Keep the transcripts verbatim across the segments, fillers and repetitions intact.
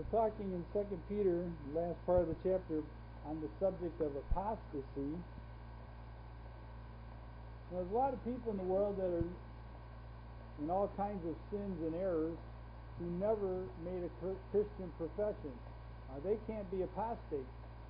We're talking in Second Peter, the last part of the chapter, on the subject of apostasy. There's a lot of people in the world that are in all kinds of sins and errors who never made a Christian profession. Uh, they can't be apostate.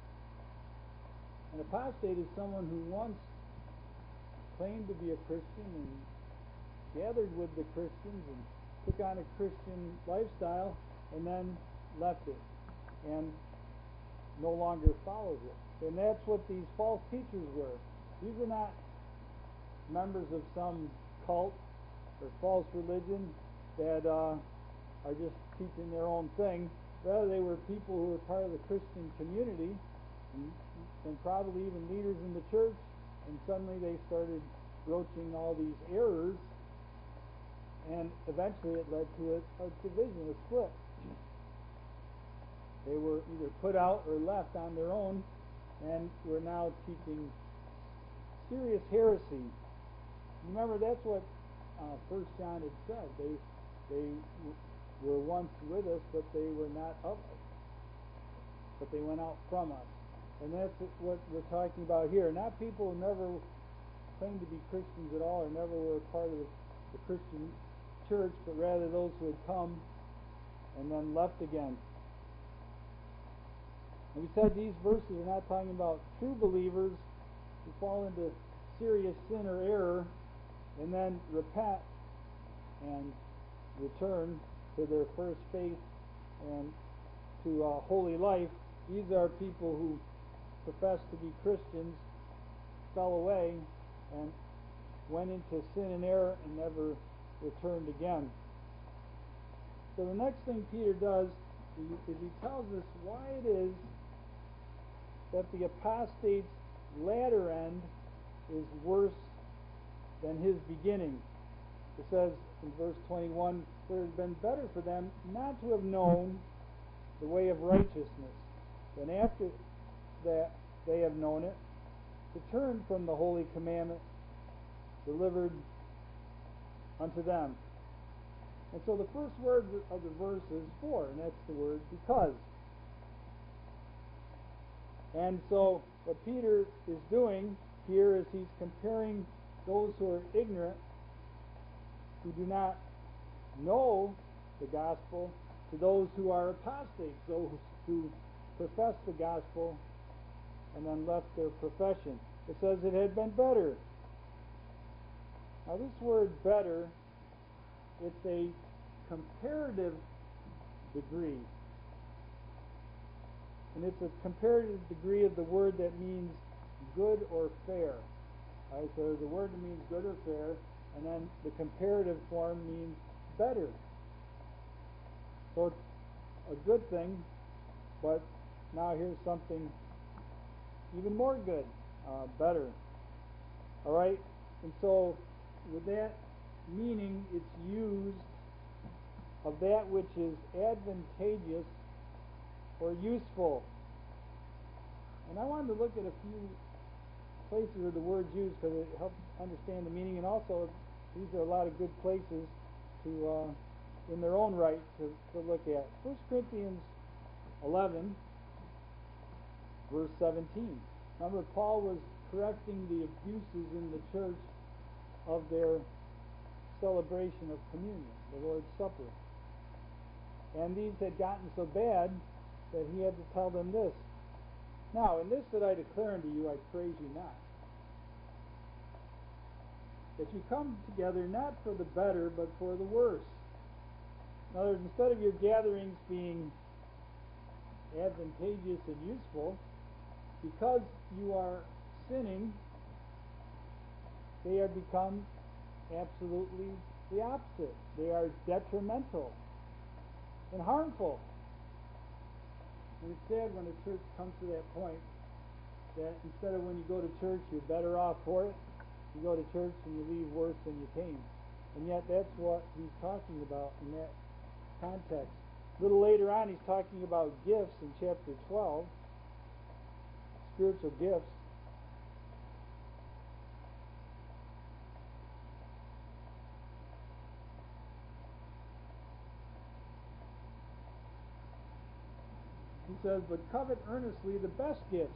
An apostate is someone who once claimed to be a Christian and gathered with the Christians and took on a Christian lifestyle and then left it and no longer follows it. And that's what these false teachers were. These are not members of some cult or false religion that uh, are just teaching their own thing. Rather, they were people who were part of the Christian community and, and probably even leaders in the church, and suddenly they started broaching all these errors, and eventually it led to a, a division, a split. They were either put out or left on their own, and were now teaching serious heresy. Remember, that's what uh, First John had said. They they w- were once with us, but they were not of us. But they went out from us. And that's what we're talking about here. Not people who never claimed to be Christians at all or never were part of the, the Christian church, but rather those who had come and then left again. And we said these verses are not talking about true believers who fall into serious sin or error and then repent and return to their first faith and to a holy life. These are people who profess to be Christians, fell away, and went into sin and error and never returned again. So the next thing Peter does is he tells us why it is that the apostate's latter end is worse than his beginning. It says in verse twenty-one, "For it has been better for them not to have known the way of righteousness, than after that they have known it, to turn from the holy commandment delivered unto them." And so the first word of the verse is for, and that's the word because. And so what Peter is doing here is he's comparing those who are ignorant, who do not know the gospel, to those who are apostates, those who profess the gospel and then left their profession. It says it had been better. Now this word better, it's a comparative degree. And it's a comparative degree of the word that means good or fair. All right, so there's a word that means good or fair, and then the comparative form means better. So it's a good thing, but now here's something even more good, uh, better. All right, and so with that meaning, it's used of that which is advantageous or useful. And I wanted to look at a few places where the word's used because it helps understand the meaning, and also these are a lot of good places to, uh, in their own right, to, to look at. First Corinthians eleven, verse seventeen. Remember, Paul was correcting the abuses in the church of their celebration of communion, the Lord's Supper. And these had gotten so bad that he had to tell them this: "Now, in this that I declare unto you, I praise you not, that you come together not for the better, but for the worse." In other words, instead of your gatherings being advantageous and useful, because you are sinning, they have become absolutely the opposite. They are detrimental and harmful. And it's sad when a church comes to that point, that instead of when you go to church you're better off for it, you go to church and you leave worse than you came. And yet that's what he's talking about in that context. A little later on he's talking about gifts in chapter twelve, spiritual gifts. He says, but covet earnestly the best gifts,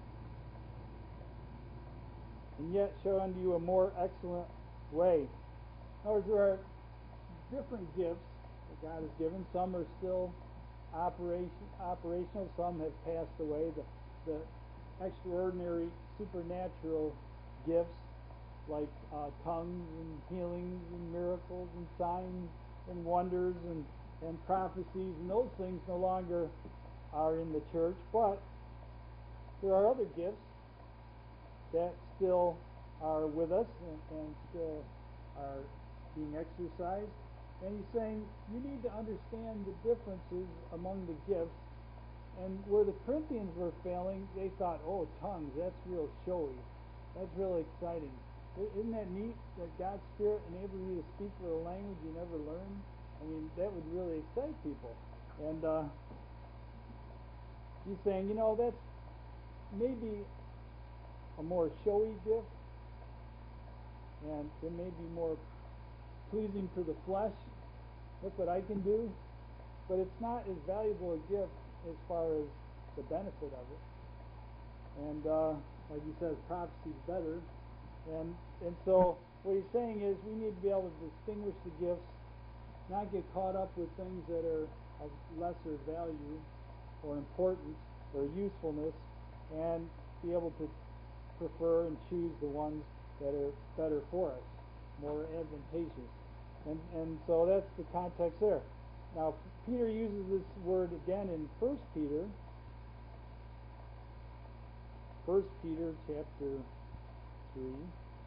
and yet show unto you a more excellent way. In other words, there are different gifts that God has given. Some are still operation, operational. Some have passed away. The, the extraordinary supernatural gifts like uh, tongues and healings and miracles and signs and wonders and, and prophecies, and those things no longer are in the church. But there are other gifts that still are with us and, and still are being exercised. And he's saying you need to understand the differences among the gifts. And where the Corinthians were failing, they thought, oh, tongues, that's real showy. That's really exciting. Isn't that neat that God's Spirit enables you to speak with a language you never learned? I mean, that would really excite people. And uh, he's saying, you know, that's maybe a more showy gift, and it may be more pleasing to the flesh. Look what I can do. But it's not as valuable a gift as far as the benefit of it. And uh, like he says, prophecy's better. And and so what he's saying is we need to be able to distinguish the gifts, not get caught up with things that are of lesser value or importance or usefulness, and be able to prefer and choose the ones that are better for us, more advantageous. And and so that's the context there. Now Peter uses this word again in First Peter. First Peter chapter three.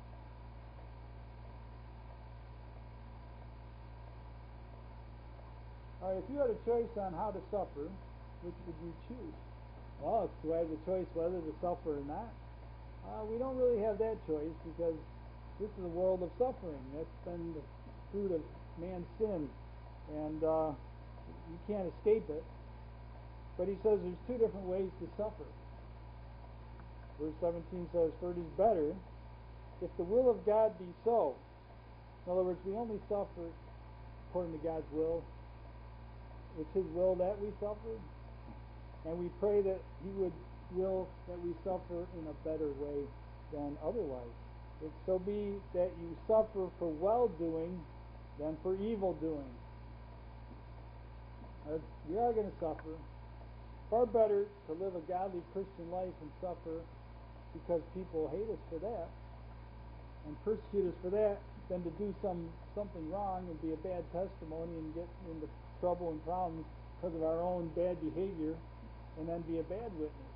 All right, if you had a choice on how to suffer, which would you choose? Well, do I have the choice whether to suffer or not? Uh, we don't really have that choice, because this is a world of suffering. That's been the fruit of man's sin, and uh, you can't escape it. But he says there's two different ways to suffer. Verse seventeen says, for it is better if the will of God be so. In other words, we only suffer according to God's will. It's his will that we suffer, and we pray that he would will that we suffer in a better way than otherwise. If so be that you suffer for well-doing than for evil-doing. Uh, we are going to suffer. Far better to live a godly Christian life and suffer because people hate us for that and persecute us for that, than to do some something wrong and be a bad testimony and get into trouble and problems because of our own bad behavior and then be a bad witness.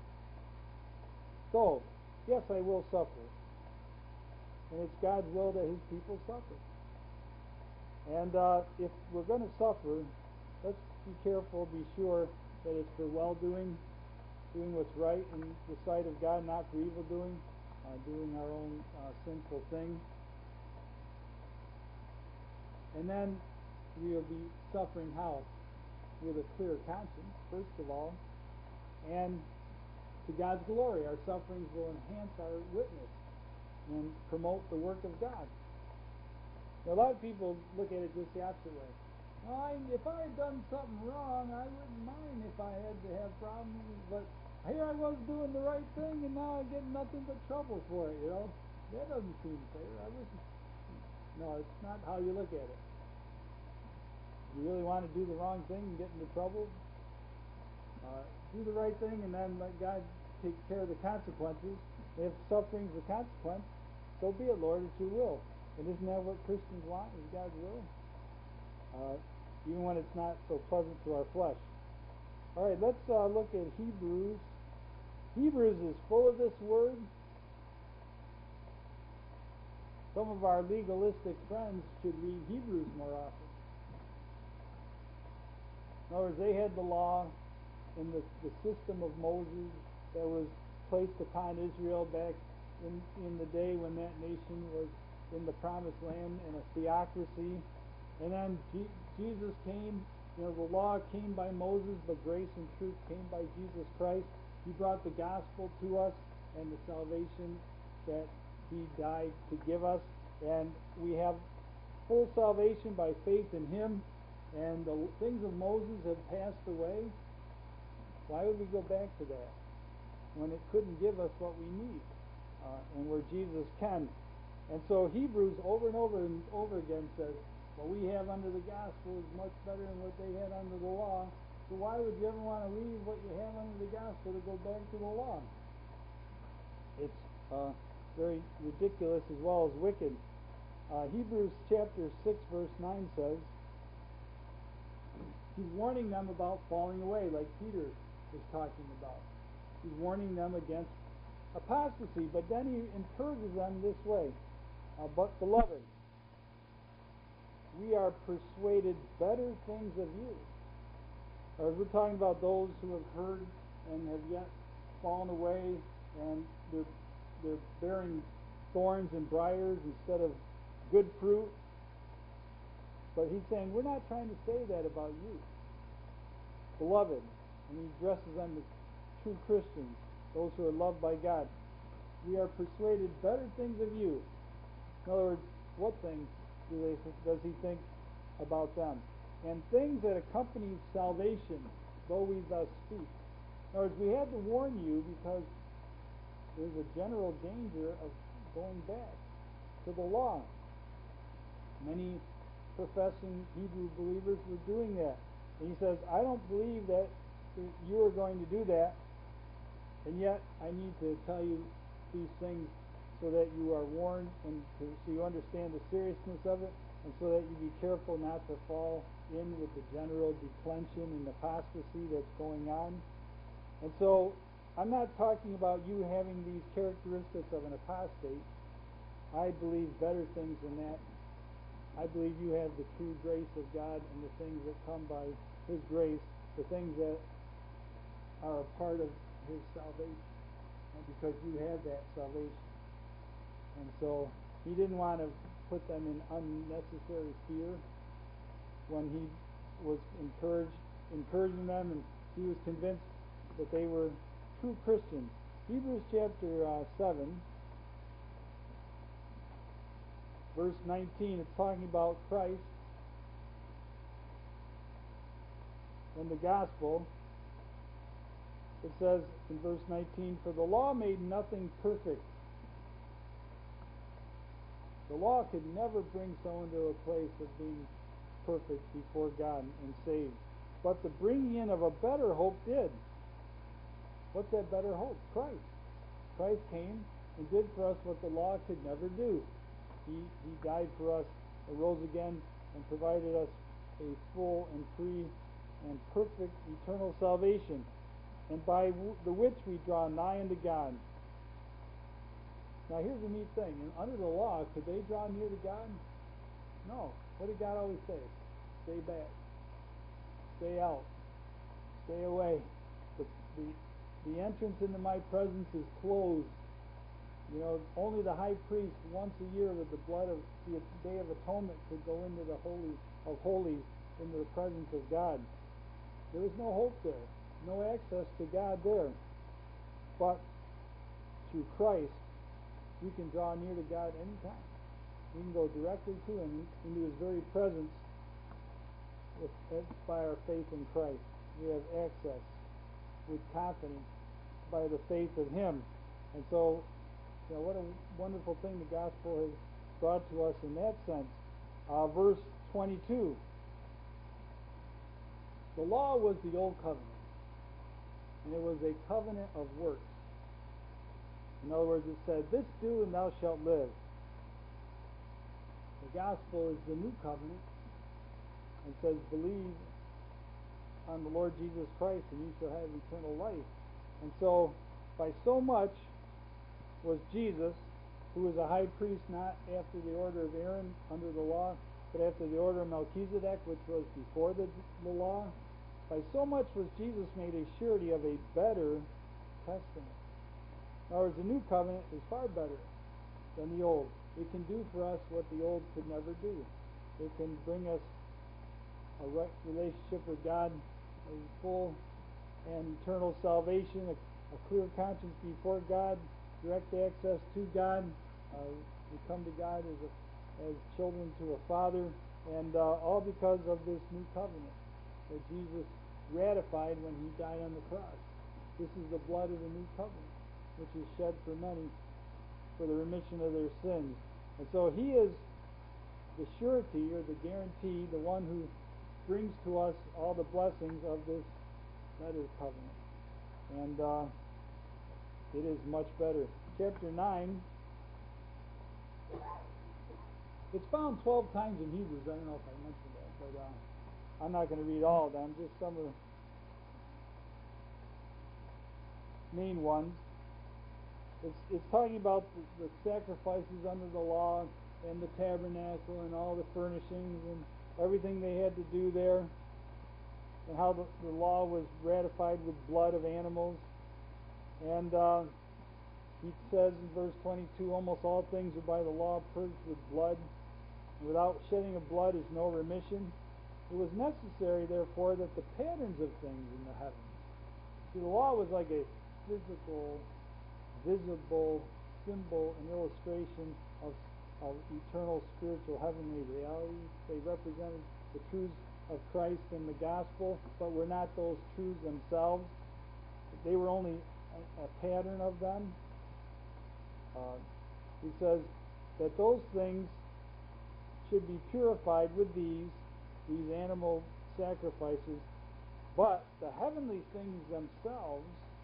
So, yes, I will suffer. And it's God's will that his people suffer. And uh, if we're going to suffer, let's be careful, be sure that it's for well-doing, doing what's right in the sight of God, not for evil-doing, uh, doing our own uh, sinful thing. And then we'll be suffering how? With a clear conscience, first of all, and to God's glory. Our sufferings will enhance our witness and promote the work of God. Now, a lot of people look at it just the opposite way. Well, I, if I had done something wrong, I wouldn't mind if I had to have problems, but here I was doing the right thing, and now I get nothing but trouble for it, you know? That doesn't seem fair. I wish. No, it's not how you look at it. You really want to do the wrong thing and get into trouble? Uh, do the right thing and then let God take care of the consequences. If suffering's the consequence, so be it, Lord, it's your will. And isn't that what Christians want, is God's will? Uh, even when it's not so pleasant to our flesh. All right, let's uh, look at Hebrews. Hebrews is full of this word. Some of our legalistic friends should read Hebrews more often. In other words, they had the law in the, the system of Moses that was placed upon Israel back in, in the day when that nation was in the promised land in a theocracy. And then G- Jesus came, you know, the law came by Moses, but grace and truth came by Jesus Christ. He brought the gospel to us and the salvation that he died to give us. And we have full salvation by faith in him. And the things of Moses have passed away. Why would we go back to that when it couldn't give us what we need, uh, and where Jesus can? And so Hebrews over and over and over again says, what we have under the gospel is much better than what they had under the law. So why would you ever want to leave what you have under the gospel to go back to the law? It's uh, very ridiculous as well as wicked. Uh, Hebrews chapter six verse nine says, he's warning them about falling away, like Peter is talking about. He's warning them against apostasy, but then he encourages them this way, uh, but beloved, we are persuaded better things of you. Or we're talking about those who have heard and have yet fallen away, and they're, they're bearing thorns and briars instead of good fruit. But he's saying, we're not trying to say that about you. Beloved, and he addresses them as true Christians, those who are loved by God. We are persuaded better things of you. In other words, what things do they, does he think about them? And things that accompany salvation, though we thus speak. In other words, we had to warn you because there's a general danger of going back to the law. Many professing Hebrew believers were doing that. And he says, I don't believe that you are going to do that, and yet I need to tell you these things so that you are warned and to, so you understand the seriousness of it, and so that you be careful not to fall in with the general declension and apostasy that's going on. And so I'm not talking about you having these characteristics of an apostate. I believe better things than that. I believe you have the true grace of God and the things that come by his grace, the things that are a part of his salvation, and because you have that salvation. And so he didn't want to put them in unnecessary fear when he was encouraged, encouraging them, and he was convinced that they were true Christians. Hebrews chapter uh, seven, verse nineteen, it's talking about Christ and the gospel. It says in verse nineteen, for the law made nothing perfect. The law could never bring someone to a place of being perfect before God and saved. But the bringing in of a better hope did. What's that better hope? Christ. Christ came and did for us what the law could never do. He, he died for us, arose again, and provided us a full and free and perfect eternal salvation, and by w- the which we draw nigh unto God. Now here's a neat thing. And under the law, could they draw near to God? No. What did God always say? Stay back. Stay out. Stay away. The, the, the entrance into my presence is closed. You know, only the high priest once a year with the blood of the Day of Atonement could go into the Holy of Holies, into the presence of God. There was no hope there, no access to God there. But through Christ, we can draw near to God anytime. We can go directly to him, into his very presence, with, by our faith in Christ. We have access with confidence by the faith of him. And so, you know, what a wonderful thing the gospel has brought to us in that sense. Uh, verse twenty-two. The law was the old covenant, and it was a covenant of works. In other words, it said, this do and thou shalt live. The gospel is the new covenant, and says, believe on the Lord Jesus Christ and you shall have eternal life. And so, by so much was Jesus, who was a high priest not after the order of Aaron under the law, but after the order of Melchizedek, which was before the, the law. By so much was Jesus made a surety of a better testament. In other words, the new covenant is far better than the old. It can do for us what the old could never do. It can bring us a right relationship with God, a full and eternal salvation, a, a clear conscience before God, direct access to God. Uh, we come to God as a, as children to a Father, and uh, all because of this new covenant that Jesus ratified when he died on the cross. This is the blood of the new covenant, which is shed for many for the remission of their sins. And so he is the surety or the guarantee, the one who brings to us all the blessings of this better covenant. And uh, it is much better. Chapter nine, it's found twelve times in Hebrews. I don't know if I mentioned that, but uh, I'm not going to read all of them, just some of the main ones. It's, it's talking about the, the sacrifices under the law and the tabernacle and all the furnishings and everything they had to do there, and how the, the law was ratified with blood of animals. And uh, he says in verse twenty-two, almost all things are by the law purged with blood, and without shedding of blood is no remission. It was necessary, therefore, that the patterns of things in the heavens. See, the law was like a physical, visible symbol and illustration of, of eternal, spiritual, heavenly realities. They represented the truths of Christ and the gospel, but were not those truths themselves. They were only a, a pattern of them. Uh, he says that those things should be purified with these, these animal sacrifices, but the heavenly things themselves.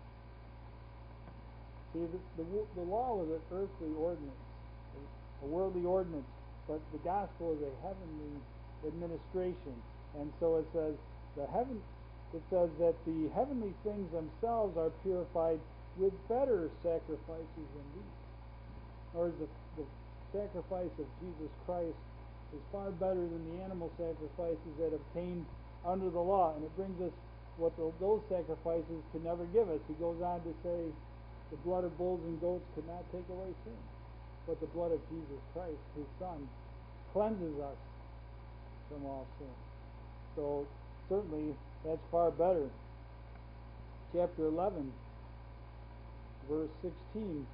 See, the, the, the law was an earthly ordinance, a, a worldly ordinance, but the gospel is a heavenly administration. And so it says the heaven. It says that the heavenly things themselves are purified with better sacrifices than these. Or the, the sacrifice of Jesus Christ is far better than the animal sacrifices that obtained under the law, and it brings us what the, those sacrifices could never give us. He goes on to say, the blood of bulls and goats could not take away sin, but the blood of Jesus Christ, his Son, cleanses us from all sin. So certainly that's far better. Chapter eleven, verse sixteen.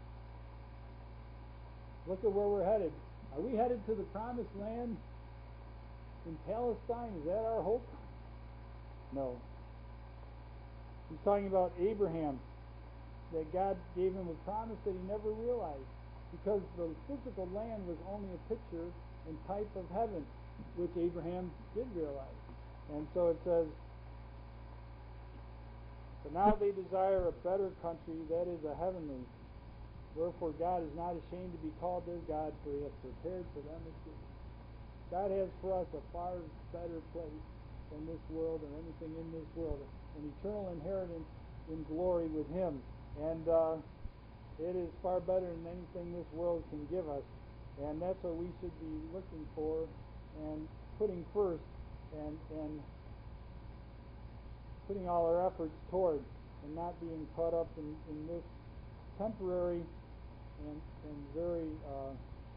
Look at where we're headed. Are we headed to the promised land in Palestine? Is that our hope? No. He's talking about Abraham, that God gave him a promise that he never realized, because the physical land was only a picture and type of heaven, which Abraham did realize. And so it says, but now they desire a better country, that is a heavenly. Wherefore God is not ashamed to be called their God, for he has prepared for them a city. God has for us a far better place than this world and anything in this world, an eternal inheritance in glory with him. And uh, it is far better than anything this world can give us. And that's what we should be looking for and putting first, and, and putting all our efforts toward, and not being caught up in, in this temporary and, and very, uh,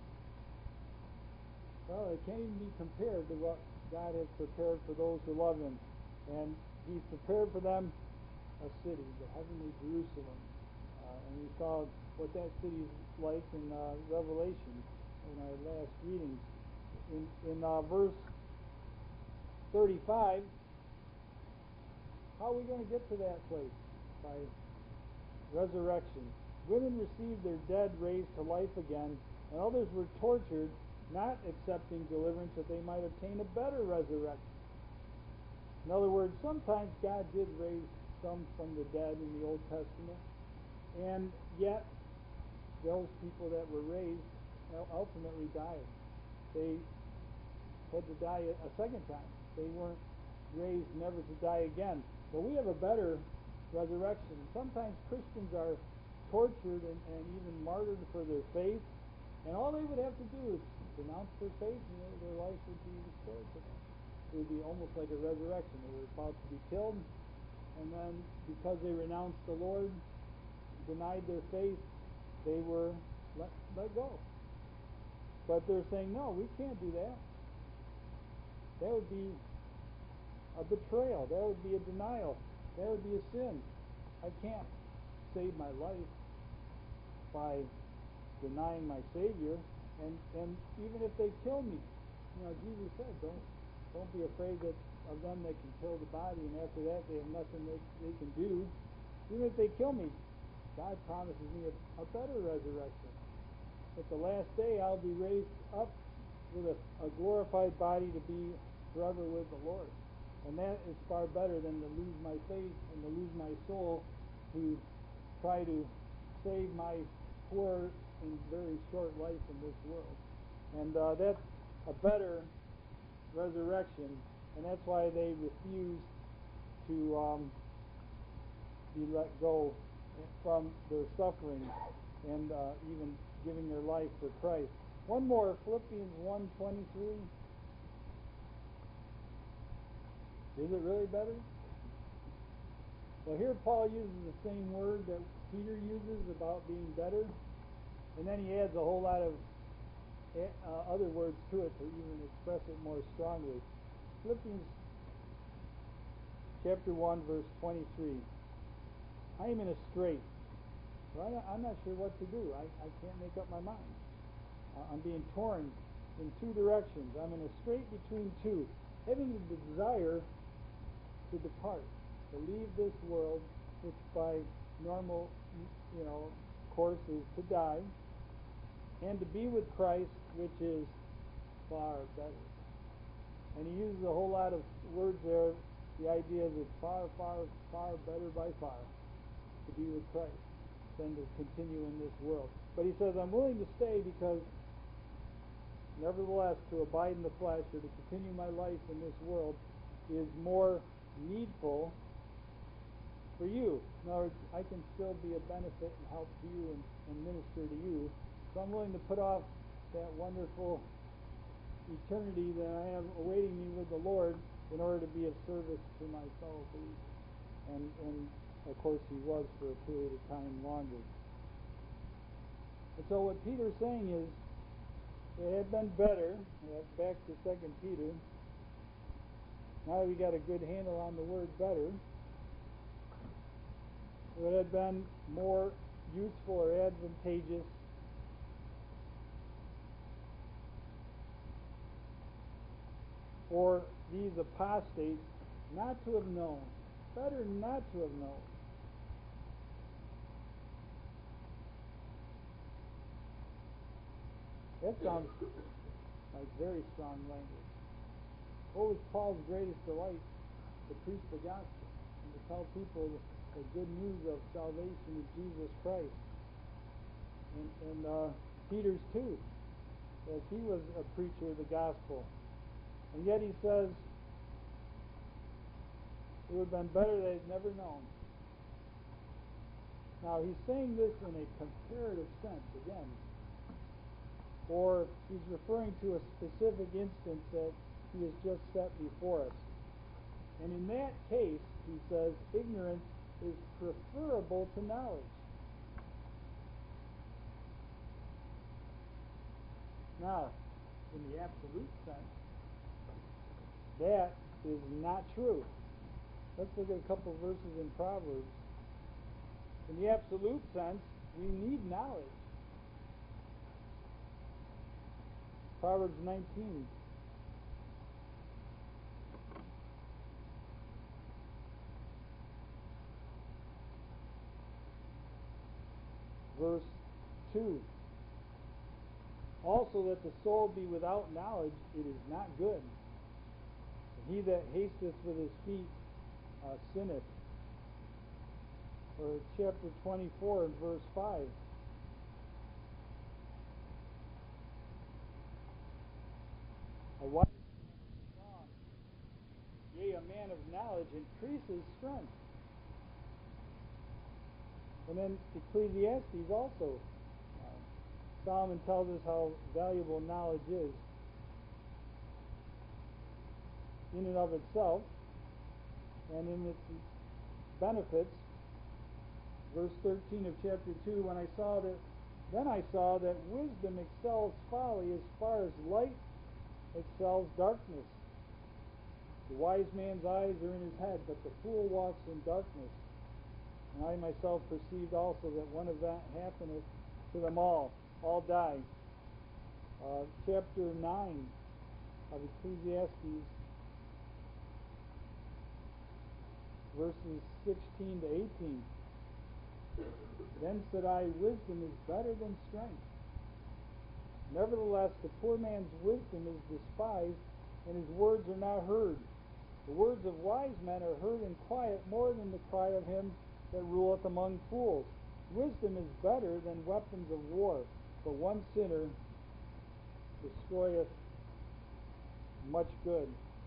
well, it can't even be compared to what God has prepared for those who love him. And he's prepared for them a city, the heavenly Jerusalem. Uh, and we saw what that city is like in uh, Revelation in our last readings. In, in uh, verse thirty-five, how are we going to get to that place? By resurrection. Women received their dead raised to life again, and others were tortured, not accepting deliverance that they might obtain a better resurrection. In other words, sometimes God did raise some from the dead in the Old Testament, and yet those people that were raised ultimately died. They had to die a second time. They weren't raised never to die again. But we have a better resurrection. Sometimes Christians are tortured and, and even martyred for their faith, and all they would have to do is denounce their faith, and their, their life would be restored to them. It would be almost like a resurrection. They were about to be killed, and then because they renounced the Lord, denied their faith, they were let, let go. But they're saying, no, we can't do that. That would be a betrayal. That would be a denial. That would be a sin. I can't save my life by denying my Savior. And, and even if they kill me, you know, Jesus said, don't Don't be afraid that of them that can kill the body, and after that they have nothing they, they can do. Even if they kill me, God promises me a, a better resurrection. At the last day I'll be raised up with a, a glorified body to be forever with the Lord. And that is far better than to lose my faith and to lose my soul to try to save my poor and very short life in this world. And uh, that's a better resurrection, and that's why they refused to um, be let go from their suffering and uh, even giving their life for Christ. One more, Philippians one twenty-three. Is it really better? Well, here Paul uses the same word that Peter uses about being better, and then he adds a whole lot of uh, other words to it to even express it more strongly. Philippians chapter one, verse twenty-three. I am in a strait. Well, I'm not sure what to do. I, I can't make up my mind. Uh, I'm being torn in two directions. I'm in a strait between two. Having the desire to depart, to leave this world, which by normal, you know, course is to die, and to be with Christ, which is far better. And he uses a whole lot of words there. The idea is it's far, far, far better by far to be with Christ than to continue in this world. But he says, I'm willing to stay because nevertheless to abide in the flesh or to continue my life in this world is more needful for you. In other words, I can still be a benefit and help to you and, and minister to you. So I'm willing to put off that wonderful eternity that I have awaiting me with the Lord in order to be of service to my fellow believers. And, and of course he was for a period of time longer. And so what Peter's saying is, it had been better, that's back to Second Peter, now that we got a good handle on the word better, it had been more useful or advantageous for these apostates not to have known, better not to have known. That sounds like very strong language. What was Paul's greatest delight? To preach the gospel and to tell people the good news of salvation in Jesus Christ. And, and uh, Peter's too, as he was a preacher of the gospel. And yet he says it would have been better they had never known. Now he's saying this in a comparative sense again. Or he's referring to a specific instance that he has just set before us. And in that case, he says, ignorance is preferable to knowledge. Now, in the absolute sense, that is not true. Let's look at a couple verses in Proverbs. In the absolute sense, we need knowledge. Proverbs nineteen. Verse two. Also that the soul be without knowledge, it is not good. And he that hasteth with his feet uh, sinneth. Or chapter twenty-four and verse five. A wise man is strong, yea, a man of knowledge increases strength. And then Ecclesiastes also, uh, Solomon tells us how valuable knowledge is in and of itself and in its benefits. Verse thirteen of chapter two, when I saw that, then I saw that wisdom excels folly as far as light excels darkness. The wise man's eyes are in his head, but the fool walks in darkness. And I myself perceived also that one event happeneth to them all. All die. Uh, chapter nine of Ecclesiastes verses sixteen to eighteen. Then said I, wisdom is better than strength. Nevertheless, the poor man's wisdom is despised, and his words are not heard. The words of wise men are heard in quiet more than the cry of him that ruleth among fools. Wisdom is better than weapons of war, but one sinner destroyeth much good.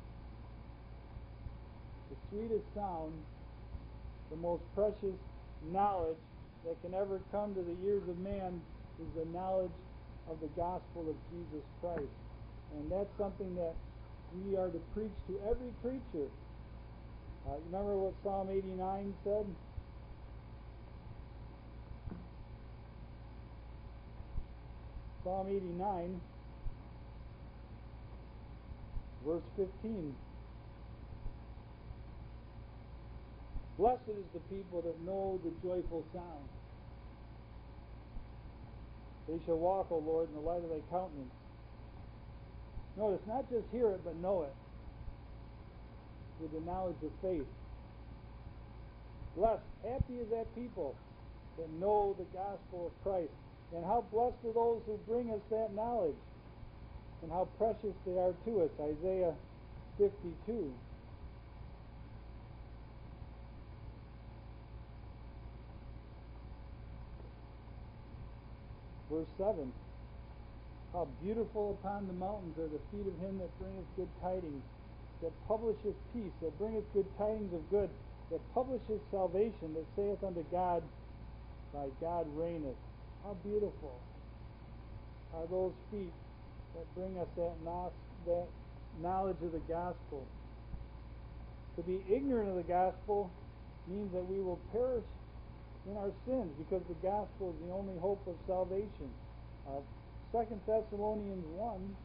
The sweetest sound, the most precious knowledge that can ever come to the ears of man is the knowledge of the gospel of Jesus Christ. And that's something that we are to preach to every creature. Uh, you remember what Psalm eighty-nine said? Psalm eighty-nine, verse fifteen. Blessed is the people that know the joyful sound. They shall walk, O Lord, in the light of thy countenance. Notice, not just hear it, but know it with the knowledge of faith. Blessed, happy is that people that know the gospel of Christ. And how blessed are those who bring us that knowledge, and how precious they are to us. Isaiah fifty-two. Verse seven. How beautiful upon the mountains are the feet of him that bringeth good tidings, that publisheth peace, that bringeth good tidings of good, that publisheth salvation, that saith unto God, thy God reigneth. How beautiful are those feet that bring us that, no- that knowledge of the gospel. To be ignorant of the gospel means that we will perish in our sins, because the gospel is the only hope of salvation. Uh, Second Thessalonians one,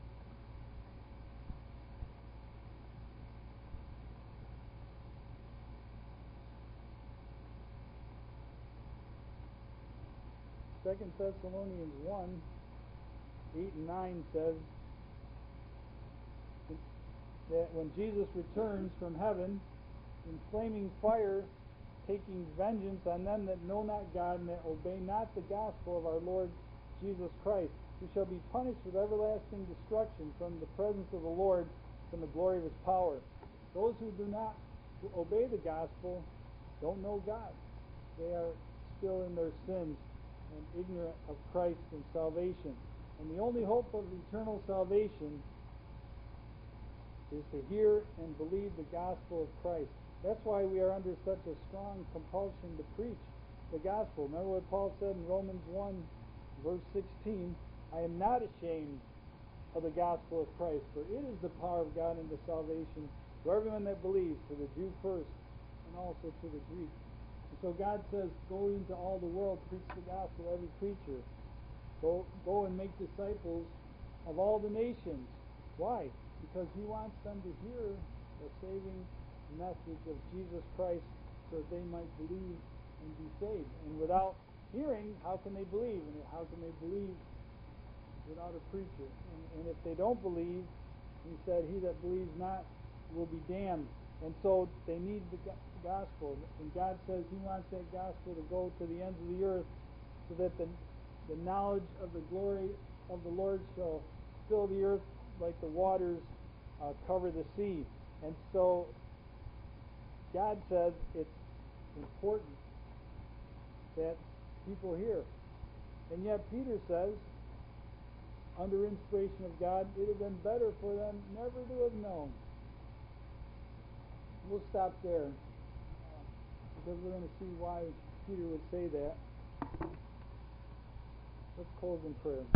Second Thessalonians one, eight and nine says that when Jesus returns from heaven in flaming fire, taking vengeance on them that know not God and that obey not the gospel of our Lord Jesus Christ, who shall be punished with everlasting destruction from the presence of the Lord, from the glory of his power. Those who do not obey the gospel don't know God. They are still in their sins and ignorant of Christ and salvation. And the only hope of eternal salvation is to hear and believe the gospel of Christ. That's why we are under such a strong compulsion to preach the gospel. Remember what Paul said in Romans one, verse sixteen, I am not ashamed of the gospel of Christ, for it is the power of God unto salvation to everyone that believes, to the Jew first, and also to the Greek. And so God says, go into all the world, preach the gospel to every creature. Go, go and make disciples of all the nations. Why? Because he wants them to hear the saving message of Jesus Christ so that they might believe and be saved. And without hearing, how can they believe? And how can they believe without a preacher? And, and if they don't believe, he said, he that believes not will be damned. And so they need the gospel. And God says he wants that gospel to go to the ends of the earth so that the, the knowledge of the glory of the Lord shall fill the earth like the waters uh, cover the sea. And so God says it's important that people hear. And yet Peter says, under inspiration of God, it would have been better for them never to have known. We'll stop there uh, because we're going to see why Peter would say that. Let's close in prayer.